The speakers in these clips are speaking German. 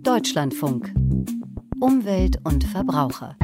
Deutschlandfunk. Umwelt und Verbraucher.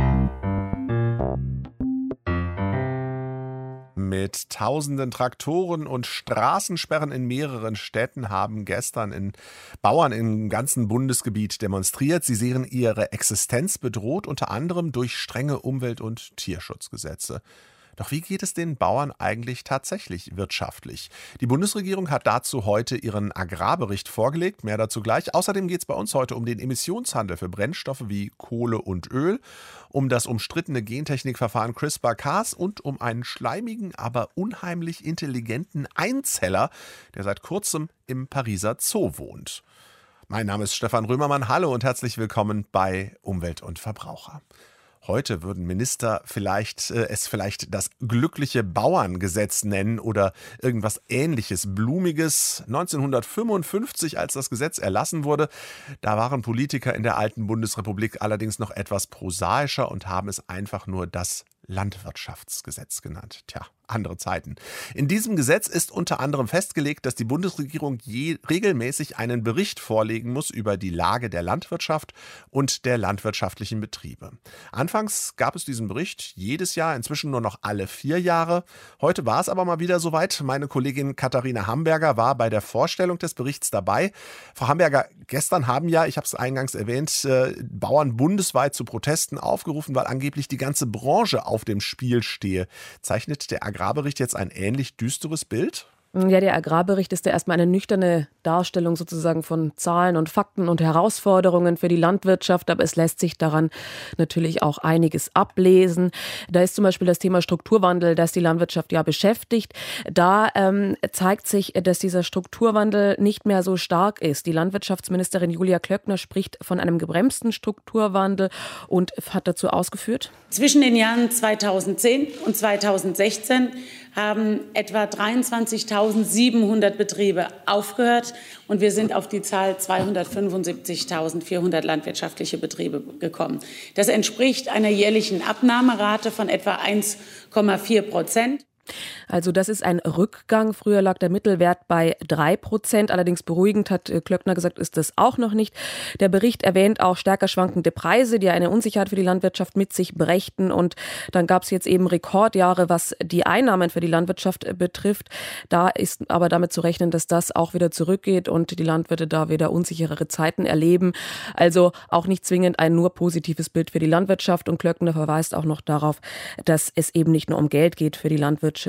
Mit tausenden Traktoren und Straßensperren in mehreren Städten haben gestern Bauern im ganzen Bundesgebiet demonstriert. Sie sehen ihre Existenz bedroht, unter anderem durch strenge Umwelt- und Tierschutzgesetze. Doch wie geht es den Bauern eigentlich tatsächlich wirtschaftlich? Die Bundesregierung hat dazu heute ihren Agrarbericht vorgelegt. Mehr dazu gleich. Außerdem geht es bei uns heute um den Emissionshandel für Brennstoffe wie Kohle und Öl, um das umstrittene Gentechnikverfahren CRISPR-Cas und um einen schleimigen, aber unheimlich intelligenten Einzeller, der seit kurzem im Pariser Zoo wohnt. Mein Name ist Stefan Römermann. Hallo und herzlich willkommen bei Umwelt und Verbraucher. Heute würden Minister es vielleicht das glückliche Bauerngesetz nennen oder irgendwas Ähnliches, Blumiges. 1955, als das Gesetz erlassen wurde, da waren Politiker in der alten Bundesrepublik allerdings noch etwas prosaischer und haben es einfach nur das Landwirtschaftsgesetz genannt. Tja, andere Zeiten. In diesem Gesetz ist unter anderem festgelegt, dass die Bundesregierung regelmäßig einen Bericht vorlegen muss über die Lage der Landwirtschaft und der landwirtschaftlichen Betriebe. Anfangs gab es diesen Bericht jedes Jahr, inzwischen nur noch alle 4 Jahre. Heute war es aber mal wieder soweit. Meine Kollegin Katharina Hamberger war bei der Vorstellung des Berichts dabei. Frau Hamberger, gestern haben ja, ich habe es eingangs erwähnt, Bauern bundesweit zu Protesten aufgerufen, weil angeblich die ganze Branche auf dem Spiel stehe. Zeichnet der Agrarbericht jetzt ein ähnlich düsteres Bild? Ja, der Agrarbericht ist ja erstmal eine nüchterne Darstellung sozusagen von Zahlen und Fakten und Herausforderungen für die Landwirtschaft, aber es lässt sich daran natürlich auch einiges ablesen. Da ist zum Beispiel das Thema Strukturwandel, das die Landwirtschaft ja beschäftigt. Da zeigt sich, dass dieser Strukturwandel nicht mehr so stark ist. Die Landwirtschaftsministerin Julia Klöckner spricht von einem gebremsten Strukturwandel und hat dazu ausgeführt: Zwischen den Jahren 2010 und 2016 haben etwa 23.700 Betriebe aufgehört und wir sind auf die Zahl 275.400 landwirtschaftliche Betriebe gekommen. Das entspricht einer jährlichen Abnahmerate von etwa 1,4%. Also das ist ein Rückgang. Früher lag der Mittelwert bei 3%. Allerdings beruhigend, hat Klöckner gesagt, ist das auch noch nicht. Der Bericht erwähnt auch stärker schwankende Preise, die eine Unsicherheit für die Landwirtschaft mit sich brächten. Und dann gab es jetzt eben Rekordjahre, was die Einnahmen für die Landwirtschaft betrifft. Da ist aber damit zu rechnen, dass das auch wieder zurückgeht und die Landwirte da wieder unsicherere Zeiten erleben. Also auch nicht zwingend ein nur positives Bild für die Landwirtschaft. Und Klöckner verweist auch noch darauf, dass es eben nicht nur um Geld geht für die Landwirte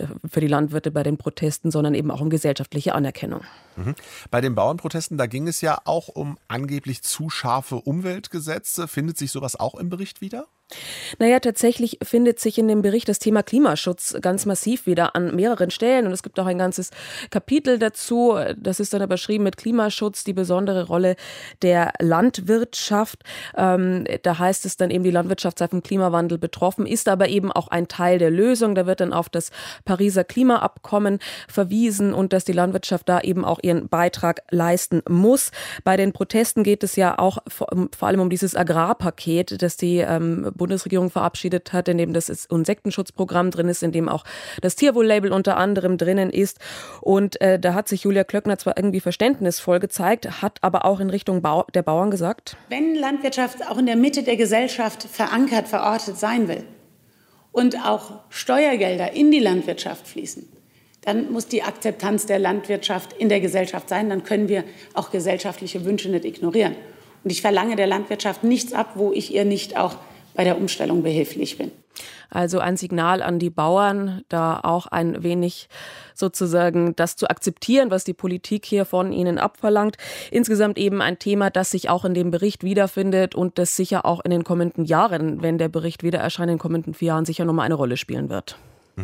bei den Protesten, sondern eben auch um gesellschaftliche Anerkennung. Bei den Bauernprotesten, da ging es ja auch um angeblich zu scharfe Umweltgesetze. Findet sich sowas auch im Bericht wieder? Naja, tatsächlich findet sich in dem Bericht das Thema Klimaschutz ganz massiv wieder an mehreren Stellen. Und es gibt auch ein ganzes Kapitel dazu. Das ist dann überschrieben mit Klimaschutz, die besondere Rolle der Landwirtschaft. Da heißt es dann eben, die Landwirtschaft sei vom Klimawandel betroffen, ist aber eben auch ein Teil der Lösung. Da wird dann auf das Pariser Klimaabkommen verwiesen und dass die Landwirtschaft da eben auch ihren Beitrag leisten muss. Bei den Protesten geht es ja auch vor allem um dieses Agrarpaket, das die Bundesregierung verabschiedet hat, in dem das Insektenschutzprogramm drin ist, in dem auch das Tierwohl-Label unter anderem drinnen ist. Und da hat sich Julia Klöckner zwar irgendwie verständnisvoll gezeigt, hat aber auch in Richtung der Bauern gesagt: Wenn Landwirtschaft auch in der Mitte der Gesellschaft verankert, verortet sein will und auch Steuergelder in die Landwirtschaft fließen, dann muss die Akzeptanz der Landwirtschaft in der Gesellschaft sein. Dann können wir auch gesellschaftliche Wünsche nicht ignorieren. Und ich verlange der Landwirtschaft nichts ab, wo ich ihr nicht auch bei der Umstellung behilflich bin. Also ein Signal an die Bauern, da auch ein wenig sozusagen das zu akzeptieren, was die Politik hier von ihnen abverlangt. Insgesamt eben ein Thema, das sich auch in dem Bericht wiederfindet und das sicher auch in den kommenden Jahren, wenn der Bericht wieder erscheint, in den kommenden 4 Jahren sicher nochmal eine Rolle spielen wird.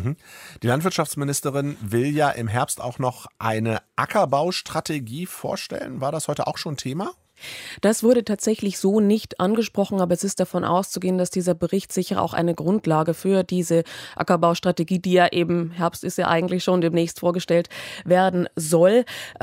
Die Landwirtschaftsministerin will ja im Herbst auch noch eine Ackerbaustrategie vorstellen. War das heute auch schon Thema? Das wurde tatsächlich so nicht angesprochen, aber es ist davon auszugehen, dass dieser Bericht sicher auch eine Grundlage für diese Ackerbaustrategie, die ja eben, Herbst ist ja eigentlich schon, demnächst vorgestellt werden soll,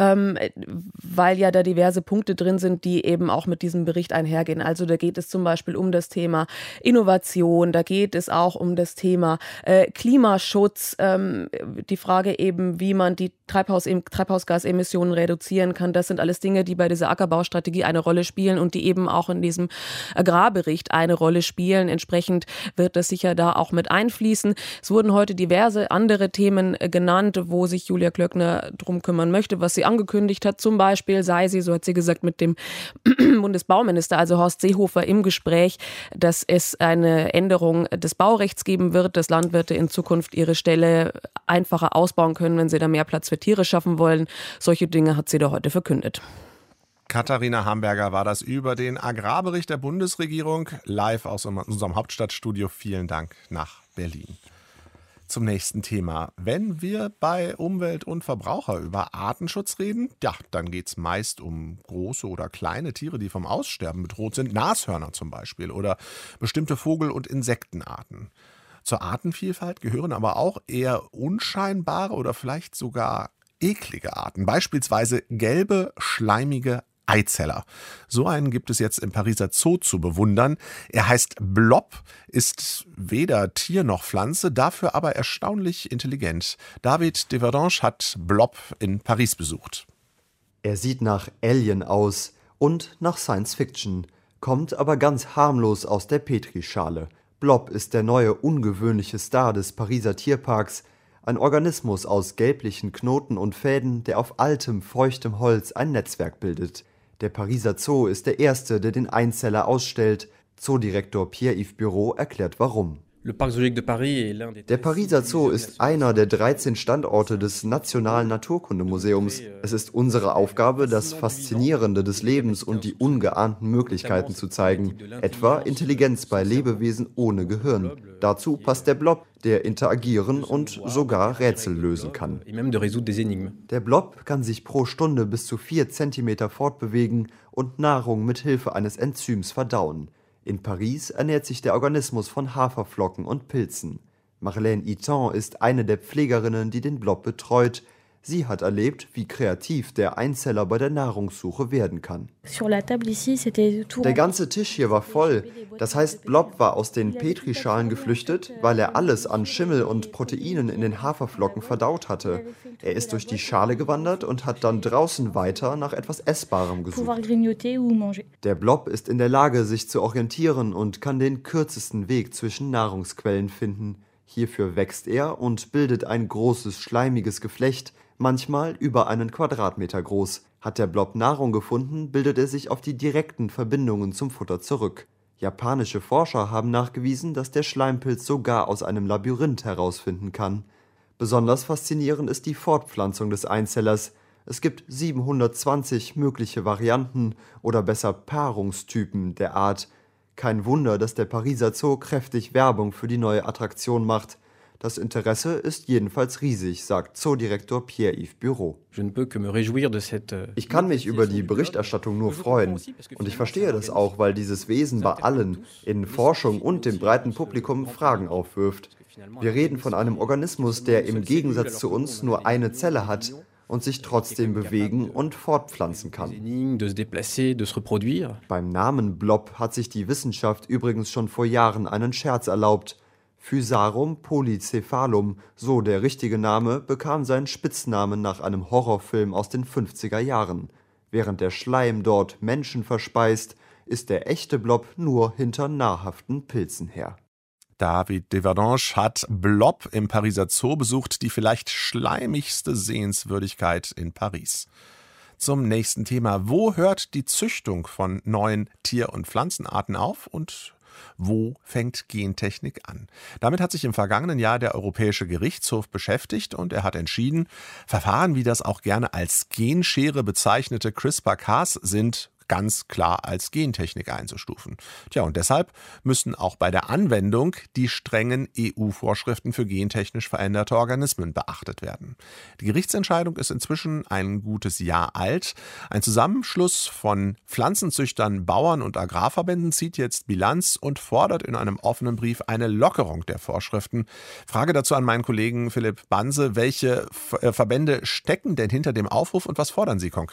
weil ja da diverse Punkte drin sind, die eben auch mit diesem Bericht einhergehen. Also da geht es zum Beispiel um das Thema Innovation, da geht es auch um das Thema Klimaschutz, die Frage eben, wie man die Treibhausgasemissionen reduzieren kann. Das sind alles Dinge, die bei dieser Ackerbaustrategie die eine Rolle spielen und die eben auch in diesem Agrarbericht eine Rolle spielen. Entsprechend wird das sicher da auch mit einfließen. Es wurden heute diverse andere Themen genannt, wo sich Julia Klöckner drum kümmern möchte, was sie angekündigt hat. Zum Beispiel sei sie, so hat sie gesagt, mit dem Bundesbauminister, also Horst Seehofer, im Gespräch, dass es eine Änderung des Baurechts geben wird, dass Landwirte in Zukunft ihre Ställe einfacher ausbauen können, wenn sie da mehr Platz für Tiere schaffen wollen. Solche Dinge hat sie da heute verkündet. Katharina Hamburger war das über den Agrarbericht der Bundesregierung live aus unserem Hauptstadtstudio. Vielen Dank nach Berlin. Zum nächsten Thema. Wenn wir bei Umwelt und Verbraucher über Artenschutz reden, ja, dann geht es meist um große oder kleine Tiere, die vom Aussterben bedroht sind. Nashörner zum Beispiel oder bestimmte Vogel- und Insektenarten. Zur Artenvielfalt gehören aber auch eher unscheinbare oder vielleicht sogar eklige Arten. Beispielsweise gelbe, schleimige Eizeller. So einen gibt es jetzt im Pariser Zoo zu bewundern. Er heißt Blob, ist weder Tier noch Pflanze, dafür aber erstaunlich intelligent. David Deverdange hat Blob in Paris besucht. Er sieht nach Alien aus und nach Science Fiction, kommt aber ganz harmlos aus der Petrischale. Blob ist der neue ungewöhnliche Star des Pariser Tierparks, ein Organismus aus gelblichen Knoten und Fäden, der auf altem, feuchtem Holz ein Netzwerk bildet. Der Pariser Zoo ist der erste, der den Einzeller ausstellt. Zoodirektor Pierre-Yves Bureau erklärt warum. Der Pariser Zoo ist einer der 13 Standorte des Nationalen Naturkundemuseums. Es ist unsere Aufgabe, das Faszinierende des Lebens und die ungeahnten Möglichkeiten zu zeigen, etwa Intelligenz bei Lebewesen ohne Gehirn. Dazu passt der Blob, der interagieren und sogar Rätsel lösen kann. Der Blob kann sich pro Stunde bis zu 4 Zentimeter fortbewegen und Nahrung mit Hilfe eines Enzyms verdauen. In Paris ernährt sich der Organismus von Haferflocken und Pilzen. Marlène Iton ist eine der Pflegerinnen, die den Blob betreut. Sie hat erlebt, wie kreativ der Einzeller bei der Nahrungssuche werden kann. Der ganze Tisch hier war voll. Das heißt, Blob war aus den Petrischalen geflüchtet, weil er alles an Schimmel und Proteinen in den Haferflocken verdaut hatte. Er ist durch die Schale gewandert und hat dann draußen weiter nach etwas Essbarem gesucht. Der Blob ist in der Lage, sich zu orientieren und kann den kürzesten Weg zwischen Nahrungsquellen finden. Hierfür wächst er und bildet ein großes, schleimiges Geflecht, manchmal über einen Quadratmeter groß. Hat der Blob Nahrung gefunden, bildet er sich auf die direkten Verbindungen zum Futter zurück. Japanische Forscher haben nachgewiesen, dass der Schleimpilz sogar aus einem Labyrinth herausfinden kann. Besonders faszinierend ist die Fortpflanzung des Einzellers. Es gibt 720 mögliche Varianten oder besser Paarungstypen der Art. Kein Wunder, dass der Pariser Zoo kräftig Werbung für die neue Attraktion macht. Das Interesse ist jedenfalls riesig, sagt Zoodirektor Pierre-Yves Bureau. Ich kann mich über die Berichterstattung nur freuen. Und ich verstehe das auch, weil dieses Wesen bei allen, in Forschung und dem breiten Publikum, Fragen aufwirft. Wir reden von einem Organismus, der im Gegensatz zu uns nur eine Zelle hat und sich trotzdem bewegen und fortpflanzen kann. Beim Namen Blob hat sich die Wissenschaft übrigens schon vor Jahren einen Scherz erlaubt. Physarum polycephalum, so der richtige Name, bekam seinen Spitznamen nach einem Horrorfilm aus den 50er Jahren. Während der Schleim dort Menschen verspeist, ist der echte Blob nur hinter nahrhaften Pilzen her. David Deverdange hat Blob im Pariser Zoo besucht, die vielleicht schleimigste Sehenswürdigkeit in Paris. Zum nächsten Thema. Wo hört die Züchtung von neuen Tier- und Pflanzenarten auf und wo fängt Gentechnik an? Damit hat sich im vergangenen Jahr der Europäische Gerichtshof beschäftigt und er hat entschieden, Verfahren wie das auch gerne als Genschere bezeichnete CRISPR-Cas sind ganz klar als Gentechnik einzustufen. Tja, und deshalb müssen auch bei der Anwendung die strengen EU-Vorschriften für gentechnisch veränderte Organismen beachtet werden. Die Gerichtsentscheidung ist inzwischen ein gutes Jahr alt. Ein Zusammenschluss von Pflanzenzüchtern, Bauern und Agrarverbänden zieht jetzt Bilanz und fordert in einem offenen Brief eine Lockerung der Vorschriften. Frage dazu an meinen Kollegen Philipp Banse. Welche Verbände stecken denn hinter dem Aufruf und was fordern sie konkret?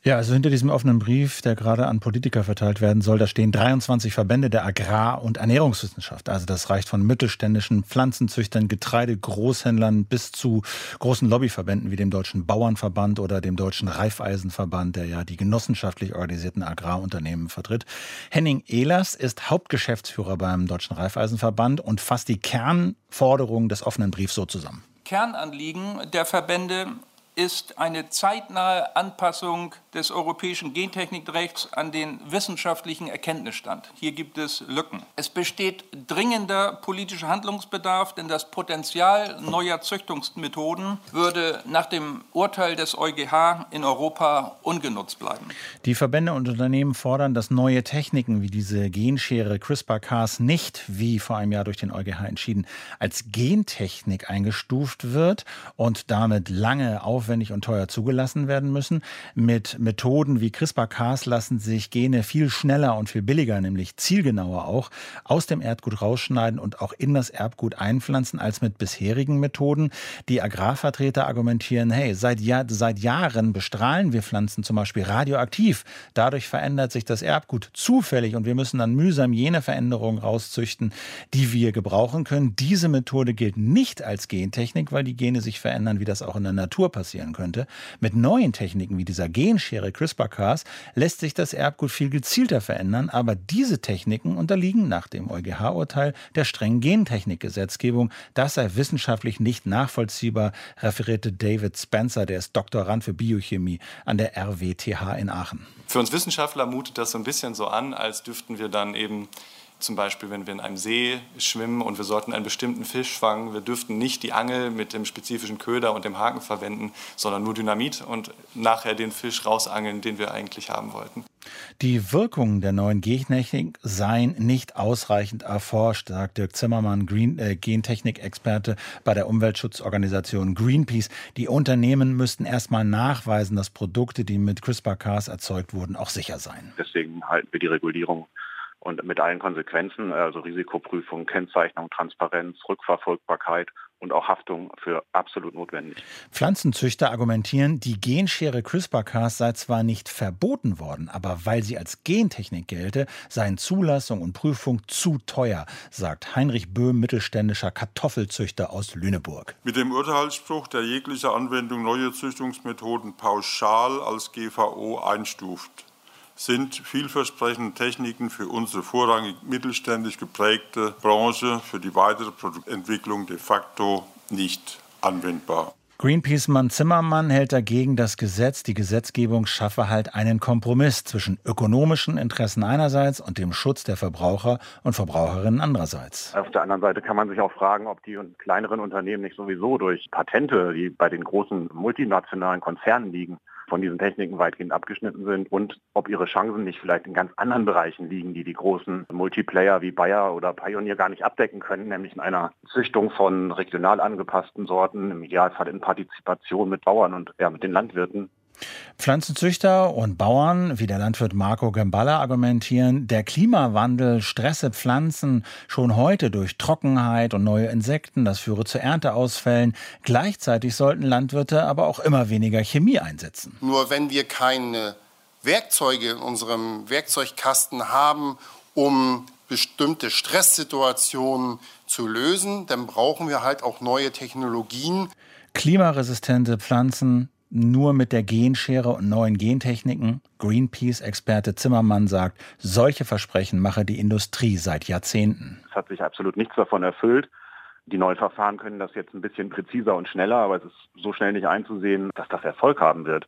Ja, also hinter diesem offenen Brief, der gerade an Politiker verteilt werden soll, da stehen 23 Verbände der Agrar- und Ernährungswissenschaft. Also das reicht von mittelständischen Pflanzenzüchtern, Getreidegroßhändlern bis zu großen Lobbyverbänden wie dem Deutschen Bauernverband oder dem Deutschen Raiffeisenverband, der ja die genossenschaftlich organisierten Agrarunternehmen vertritt. Henning Ehlers ist Hauptgeschäftsführer beim Deutschen Raiffeisenverband und fasst die Kernforderungen des offenen Briefs so zusammen. Kernanliegen der Verbände ist eine zeitnahe Anpassung des europäischen Gentechnikrechts an den wissenschaftlichen Erkenntnisstand. Hier gibt es Lücken. Es besteht dringender politischer Handlungsbedarf, denn das Potenzial neuer Züchtungsmethoden würde nach dem Urteil des EuGH in Europa ungenutzt bleiben. Die Verbände und Unternehmen fordern, dass neue Techniken wie diese Genschere CRISPR-Cas nicht, wie vor einem Jahr durch den EuGH entschieden, als Gentechnik eingestuft wird und damit lange aufwendig und teuer zugelassen werden müssen. Mit Methoden wie CRISPR-Cas lassen sich Gene viel schneller und viel billiger, nämlich zielgenauer auch, aus dem Erdgut rausschneiden und auch in das Erbgut einpflanzen als mit bisherigen Methoden. Die Agrarvertreter argumentieren, hey, seit Jahren bestrahlen wir Pflanzen zum Beispiel radioaktiv. Dadurch verändert sich das Erbgut zufällig und wir müssen dann mühsam jene Veränderungen rauszüchten, die wir gebrauchen können. Diese Methode gilt nicht als Gentechnik, weil die Gene sich verändern, wie das auch in der Natur passieren könnte. Mit neuen Techniken wie dieser Genschere CRISPR-Cas lässt sich das Erbgut viel gezielter verändern, aber diese Techniken unterliegen nach dem EuGH-Urteil der strengen Gentechnikgesetzgebung. Das sei wissenschaftlich nicht nachvollziehbar, referierte David Spencer, der ist Doktorand für Biochemie an der RWTH in Aachen. Für uns Wissenschaftler mutet das so ein bisschen so an, als dürften wir dann eben zum Beispiel, wenn wir in einem See schwimmen und wir sollten einen bestimmten Fisch fangen, wir dürften nicht die Angel mit dem spezifischen Köder und dem Haken verwenden, sondern nur Dynamit und nachher den Fisch rausangeln, den wir eigentlich haben wollten. Die Wirkungen der neuen Gentechnik seien nicht ausreichend erforscht, sagt Dirk Zimmermann, Gentechnik-Experte bei der Umweltschutzorganisation Greenpeace. Die Unternehmen müssten erstmal nachweisen, dass Produkte, die mit CRISPR-Cas erzeugt wurden, auch sicher seien. Deswegen halten wir die Regulierung und mit allen Konsequenzen, also Risikoprüfung, Kennzeichnung, Transparenz, Rückverfolgbarkeit und auch Haftung für absolut notwendig. Pflanzenzüchter argumentieren, die Genschere CRISPR-Cas sei zwar nicht verboten worden, aber weil sie als Gentechnik gelte, seien Zulassung und Prüfung zu teuer, sagt Heinrich Böhm, mittelständischer Kartoffelzüchter aus Lüneburg. Mit dem Urteilsspruch, der jegliche Anwendung neuer Züchtungsmethoden pauschal als GVO einstuft, sind vielversprechende Techniken für unsere vorrangig mittelständisch geprägte Branche für die weitere Produktentwicklung de facto nicht anwendbar. Greenpeace-Mann Zimmermann hält dagegen, das Gesetz, die Gesetzgebung schaffe halt einen Kompromiss zwischen ökonomischen Interessen einerseits und dem Schutz der Verbraucher und Verbraucherinnen andererseits. Auf der anderen Seite kann man sich auch fragen, ob die kleineren Unternehmen nicht sowieso durch Patente, die bei den großen multinationalen Konzernen liegen, von diesen Techniken weitgehend abgeschnitten sind und ob ihre Chancen nicht vielleicht in ganz anderen Bereichen liegen, die die großen Multiplayer wie Bayer oder Pioneer gar nicht abdecken können, nämlich in einer Züchtung von regional angepassten Sorten, im Idealfall in Partizipation mit Bauern und mit den Landwirten. Pflanzenzüchter und Bauern wie der Landwirt Marco Gamballa argumentieren, der Klimawandel stresse Pflanzen schon heute durch Trockenheit und neue Insekten. Das führe zu Ernteausfällen. Gleichzeitig sollten Landwirte aber auch immer weniger Chemie einsetzen. Nur wenn wir keine Werkzeuge in unserem Werkzeugkasten haben, um bestimmte Stresssituationen zu lösen, dann brauchen wir halt auch neue Technologien. Klimaresistente Pflanzen nur mit der Genschere und neuen Gentechniken. Greenpeace-Experte Zimmermann sagt, solche Versprechen mache die Industrie seit Jahrzehnten. Es hat sich absolut nichts davon erfüllt. Die neuen Verfahren können das jetzt ein bisschen präziser und schneller, aber es ist so schnell nicht einzusehen, dass das Erfolg haben wird.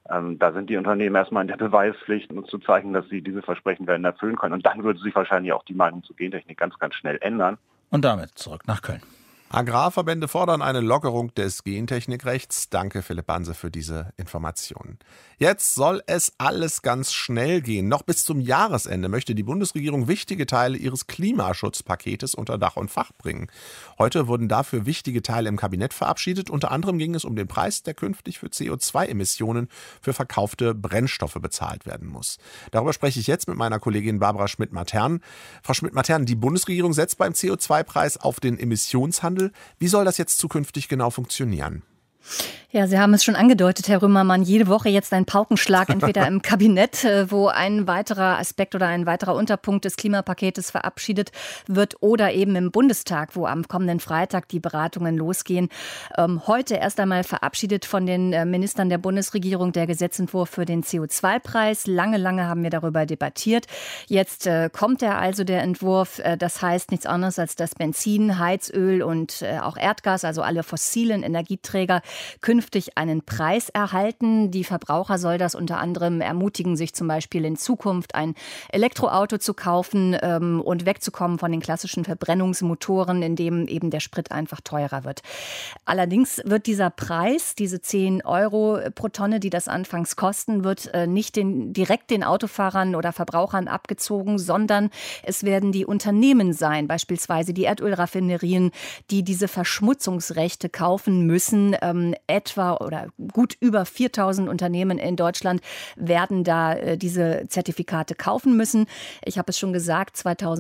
Da sind die Unternehmen erstmal in der Beweispflicht, uns zu zeigen, dass sie diese Versprechen werden erfüllen können. Und dann würde sich wahrscheinlich auch die Meinung zur Gentechnik ganz, ganz schnell ändern. Und damit zurück nach Köln. Agrarverbände fordern eine Lockerung des Gentechnikrechts. Danke, Philipp Banse, für diese Informationen. Jetzt soll es alles ganz schnell gehen. Noch bis zum Jahresende möchte die Bundesregierung wichtige Teile ihres Klimaschutzpaketes unter Dach und Fach bringen. Heute wurden dafür wichtige Teile im Kabinett verabschiedet. Unter anderem ging es um den Preis, der künftig für CO2-Emissionen für verkaufte Brennstoffe bezahlt werden muss. Darüber spreche ich jetzt mit meiner Kollegin Barbara Schmidt-Matern. Frau Schmidt-Matern, die Bundesregierung setzt beim CO2-Preis auf den Emissionshandel. Wie soll das jetzt zukünftig genau funktionieren? Ja, Sie haben es schon angedeutet, Herr Römermann, jede Woche jetzt ein Paukenschlag, entweder im Kabinett, wo ein weiterer Aspekt oder ein weiterer Unterpunkt des Klimapaketes verabschiedet wird, oder eben im Bundestag, wo am kommenden Freitag die Beratungen losgehen. Heute erst einmal verabschiedet von den Ministern der Bundesregierung der Gesetzentwurf für den CO2-Preis. Lange haben wir darüber debattiert. Jetzt kommt also der Entwurf. Das heißt nichts anderes, als dass Benzin, Heizöl und auch Erdgas, also alle fossilen Energieträger, künftig einen Preis erhalten. Die Verbraucher soll das unter anderem ermutigen, sich zum Beispiel in Zukunft ein Elektroauto zu kaufen und wegzukommen von den klassischen Verbrennungsmotoren, in dem eben der Sprit einfach teurer wird. Allerdings wird dieser Preis, diese 10 Euro pro Tonne, die das anfangs kosten, wird nicht direkt den Autofahrern oder Verbrauchern abgezogen, sondern es werden die Unternehmen sein, beispielsweise die Erdölraffinerien, die diese Verschmutzungsrechte kaufen müssen. Etwa oder gut über 4.000 Unternehmen in Deutschland werden da diese Zertifikate kaufen müssen. Ich habe es schon gesagt,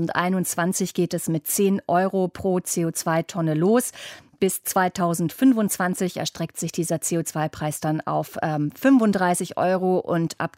2021 geht es mit 10 Euro pro CO2-Tonne los. Bis 2025 erstreckt sich dieser CO2-Preis dann auf 35 Euro und ab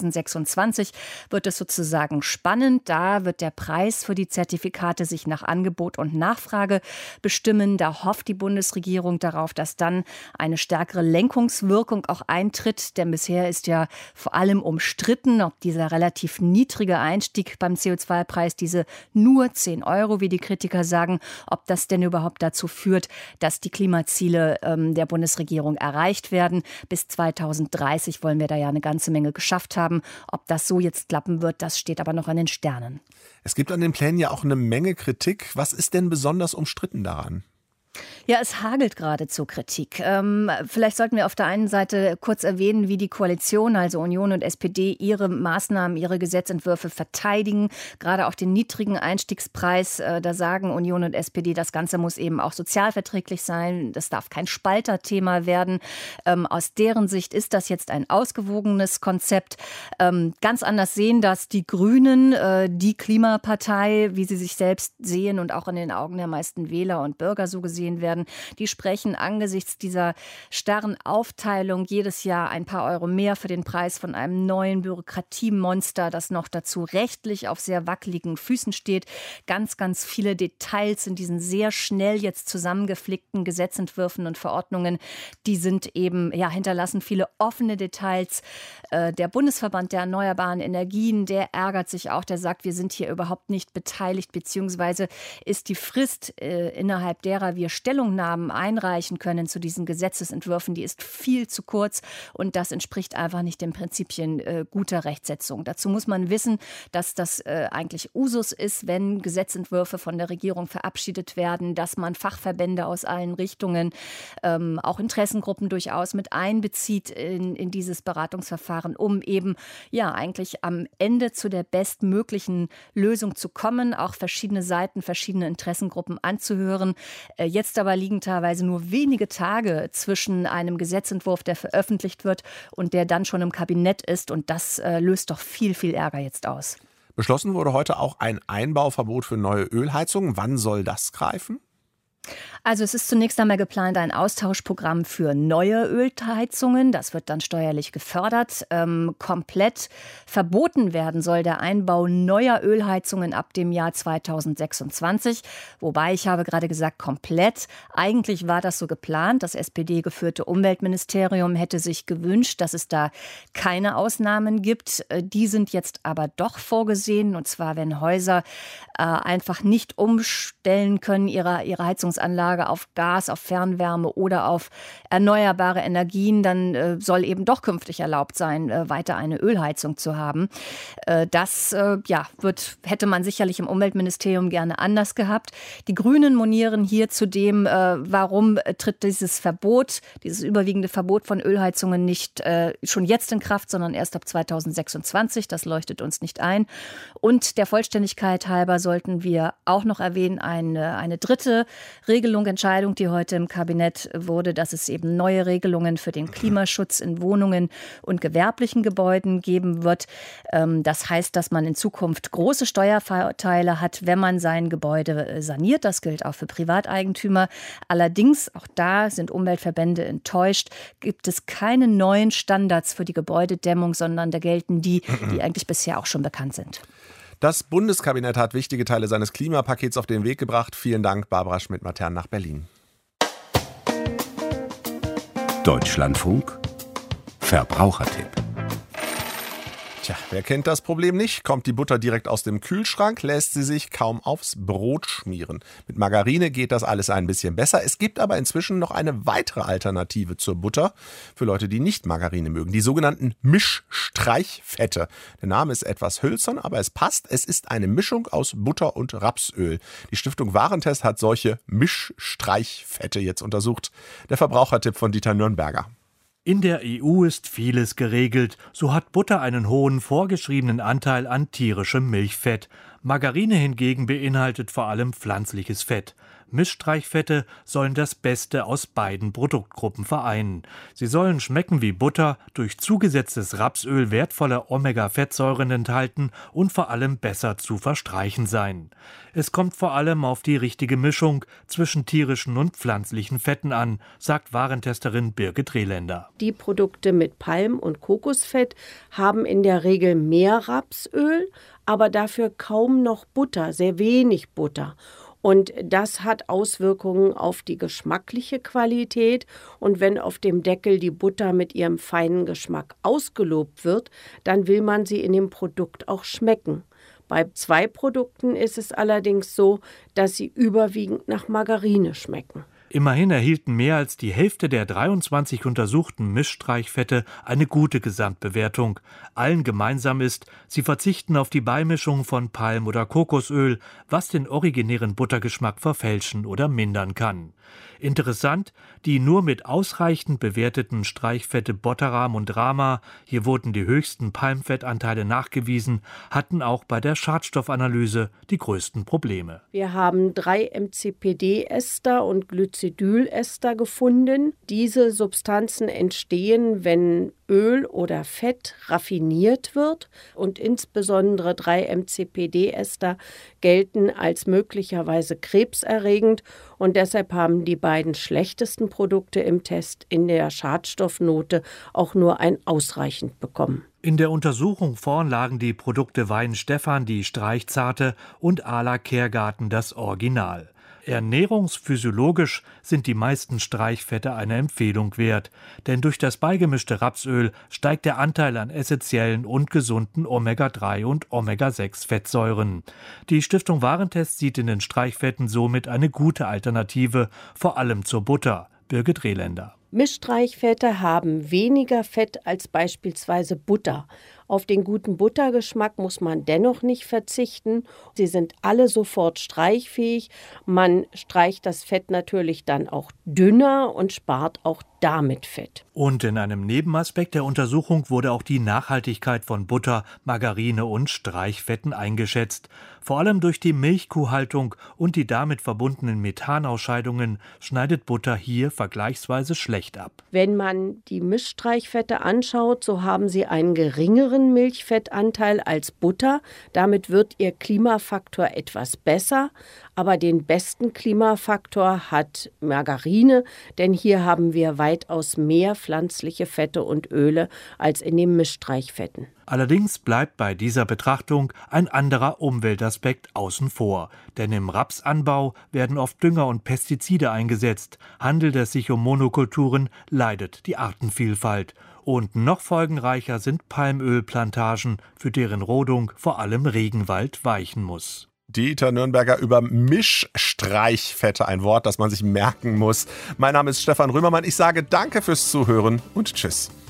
2026 wird es sozusagen spannend. Da wird der Preis für die Zertifikate sich nach Angebot und Nachfrage bestimmen. Da hofft die Bundesregierung darauf, dass dann eine stärkere Lenkungswirkung auch eintritt. Denn bisher ist ja vor allem umstritten, ob dieser relativ niedrige Einstieg beim CO2-Preis, diese nur 10 Euro, wie die Kritiker sagen, ob das denn überhaupt dazu führt, dass die Klimaziele der Bundesregierung erreicht werden. Bis 2030 wollen wir da ja eine ganze Menge geschafft haben. Ob das so jetzt klappen wird, das steht aber noch an den Sternen. Es gibt an den Plänen ja auch eine Menge Kritik. Was ist denn besonders umstritten daran? Ja, es hagelt geradezu Kritik. Vielleicht sollten wir auf der einen Seite kurz erwähnen, wie die Koalition, also Union und SPD, ihre Maßnahmen, ihre Gesetzentwürfe verteidigen. Gerade auch den niedrigen Einstiegspreis, da sagen Union und SPD, das Ganze muss eben auch sozialverträglich sein. Das darf kein Spalterthema werden. Aus deren Sicht ist das jetzt ein ausgewogenes Konzept. Ganz anders sehen das die Grünen, die Klimapartei, wie sie sich selbst sehen und auch in den Augen der meisten Wähler und Bürger so gesehen werden. Die sprechen angesichts dieser starren Aufteilung jedes Jahr ein paar Euro mehr für den Preis von einem neuen Bürokratiemonster, das noch dazu rechtlich auf sehr wackeligen Füßen steht. Ganz viele Details in diesen sehr schnell jetzt zusammengeflickten Gesetzentwürfen und Verordnungen, die sind eben, hinterlassen viele offene Details. Der Bundesverband der erneuerbaren Energien, der ärgert sich auch, der sagt, wir sind hier überhaupt nicht beteiligt, beziehungsweise ist die Frist, innerhalb derer wir Stellungnahmen einreichen können zu diesen Gesetzesentwürfen, die ist viel zu kurz und das entspricht einfach nicht den Prinzipien guter Rechtsetzung. Dazu muss man wissen, dass das eigentlich Usus ist, wenn Gesetzentwürfe von der Regierung verabschiedet werden, dass man Fachverbände aus allen Richtungen, auch Interessengruppen durchaus mit einbezieht in dieses Beratungsverfahren, um eben eigentlich am Ende zu der bestmöglichen Lösung zu kommen, auch verschiedene Seiten, verschiedene Interessengruppen anzuhören. Jetzt aber liegen teilweise nur wenige Tage zwischen einem Gesetzentwurf, der veröffentlicht wird und der dann schon im Kabinett ist. Und das löst doch viel Ärger jetzt aus. Beschlossen wurde heute auch ein Einbauverbot für neue Ölheizungen. Wann soll das greifen? Also es ist zunächst einmal geplant ein Austauschprogramm für neue Ölheizungen. Das wird dann steuerlich gefördert. Komplett verboten werden soll der Einbau neuer Ölheizungen ab dem Jahr 2026. Wobei, ich habe gerade gesagt, komplett. Eigentlich war das so geplant. Das SPD-geführte Umweltministerium hätte sich gewünscht, dass es da keine Ausnahmen gibt. Die sind jetzt aber doch vorgesehen. Und zwar, wenn Häuser einfach nicht umstellen können, ihre Heizungsanlage auf Gas, auf Fernwärme oder auf erneuerbare Energien, dann soll eben doch künftig erlaubt sein, weiter eine Ölheizung zu haben. Das hätte man sicherlich im Umweltministerium gerne anders gehabt. Die Grünen monieren hier zudem, warum tritt dieses überwiegende Verbot von Ölheizungen nicht schon jetzt in Kraft, sondern erst ab 2026. Das leuchtet uns nicht ein. Und der Vollständigkeit halber sollten wir auch noch erwähnen, eine dritte Regelung, die heute im Kabinett wurde, dass es eben neue Regelungen für den Klimaschutz in Wohnungen und gewerblichen Gebäuden geben wird. Das heißt, dass man in Zukunft große Steuervorteile hat, wenn man sein Gebäude saniert. Das gilt auch für Privateigentümer. Allerdings, auch da sind Umweltverbände enttäuscht, gibt es keine neuen Standards für die Gebäudedämmung, sondern da gelten die eigentlich bisher auch schon bekannt sind. Das Bundeskabinett hat wichtige Teile seines Klimapakets auf den Weg gebracht. Vielen Dank, Barbara Schmidt-Matern nach Berlin. Deutschlandfunk Verbrauchertipp. Tja, wer kennt das Problem nicht? Kommt die Butter direkt aus dem Kühlschrank, lässt sie sich kaum aufs Brot schmieren. Mit Margarine geht das alles ein bisschen besser. Es gibt aber inzwischen noch eine weitere Alternative zur Butter für Leute, die nicht Margarine mögen. Die sogenannten Mischstreichfette. Der Name ist etwas hölzern, aber es passt. Es ist eine Mischung aus Butter und Rapsöl. Die Stiftung Warentest hat solche Mischstreichfette jetzt untersucht. Der Verbrauchertipp von Dieter Nürnberger. In der EU ist vieles geregelt. So hat Butter einen hohen vorgeschriebenen Anteil an tierischem Milchfett. Margarine hingegen beinhaltet vor allem pflanzliches Fett. Mischstreichfette sollen das Beste aus beiden Produktgruppen vereinen. Sie sollen schmecken wie Butter, durch zugesetztes Rapsöl wertvolle Omega-Fettsäuren enthalten und vor allem besser zu verstreichen sein. Es kommt vor allem auf die richtige Mischung zwischen tierischen und pflanzlichen Fetten an, sagt Warentesterin Birgit Rehländer. Die Produkte mit Palm- und Kokosfett haben in der Regel mehr Rapsöl, aber dafür kaum noch Butter, sehr wenig Butter. Und das hat Auswirkungen auf die geschmackliche Qualität. Und wenn auf dem Deckel die Butter mit ihrem feinen Geschmack ausgelobt wird, dann will man sie in dem Produkt auch schmecken. Bei 2 Produkten ist es allerdings so, dass sie überwiegend nach Margarine schmecken. Immerhin erhielten mehr als die Hälfte der 23 untersuchten Mischstreichfette eine gute Gesamtbewertung. Allen gemeinsam ist, sie verzichten auf die Beimischung von Palm- oder Kokosöl, was den originären Buttergeschmack verfälschen oder mindern kann. Interessant, die nur mit ausreichend bewerteten Streichfette Botteram und Rama, hier wurden die höchsten Palmfettanteile nachgewiesen, hatten auch bei der Schadstoffanalyse die größten Probleme. Wir haben 3 MCPD-Ester und Glycidylester gefunden. Diese Substanzen entstehen, wenn Öl oder Fett raffiniert wird, und insbesondere 3 MCPD-Ester gelten als möglicherweise krebserregend, und deshalb haben die beiden schlechtesten Produkte im Test in der Schadstoffnote auch nur ein ausreichend bekommen. In der Untersuchung vorn lagen die Produkte Weihenstephan, die Streichzarte, und Arla Kehrgarten, das Original. Ernährungsphysiologisch sind die meisten Streichfette eine Empfehlung wert, denn durch das beigemischte Rapsöl steigt der Anteil an essentiellen und gesunden Omega-3 und Omega-6-Fettsäuren. Die Stiftung Warentest sieht in den Streichfetten somit eine gute Alternative, vor allem zur Butter. Birgit Rehländer. Mischstreichfette haben weniger Fett als beispielsweise Butter. Auf den guten Buttergeschmack muss man dennoch nicht verzichten. Sie sind alle sofort streichfähig. Man streicht das Fett natürlich dann auch dünner und spart auch damit Fett. Und in einem Nebenaspekt der Untersuchung wurde auch die Nachhaltigkeit von Butter, Margarine und Streichfetten eingeschätzt. Vor allem durch die Milchkuhhaltung und die damit verbundenen Methanausscheidungen schneidet Butter hier vergleichsweise schlecht ab. Wenn man die Mischstreichfette anschaut, so haben sie einen geringeren Milchfettanteil als Butter. Damit wird ihr Klimafaktor etwas besser. Aber den besten Klimafaktor hat Margarine, denn hier haben wir weitaus mehr pflanzliche Fette und Öle als in den Mischstreichfetten. Allerdings bleibt bei dieser Betrachtung ein anderer Umweltaspekt außen vor. Denn im Rapsanbau werden oft Dünger und Pestizide eingesetzt. Handelt es sich um Monokulturen, leidet die Artenvielfalt. Und noch folgenreicher sind Palmölplantagen, für deren Rodung vor allem Regenwald weichen muss. Dieter Nürnberger über Mischstreichfette, ein Wort, das man sich merken muss. Mein Name ist Stefan Römermann. Ich sage danke fürs Zuhören und tschüss.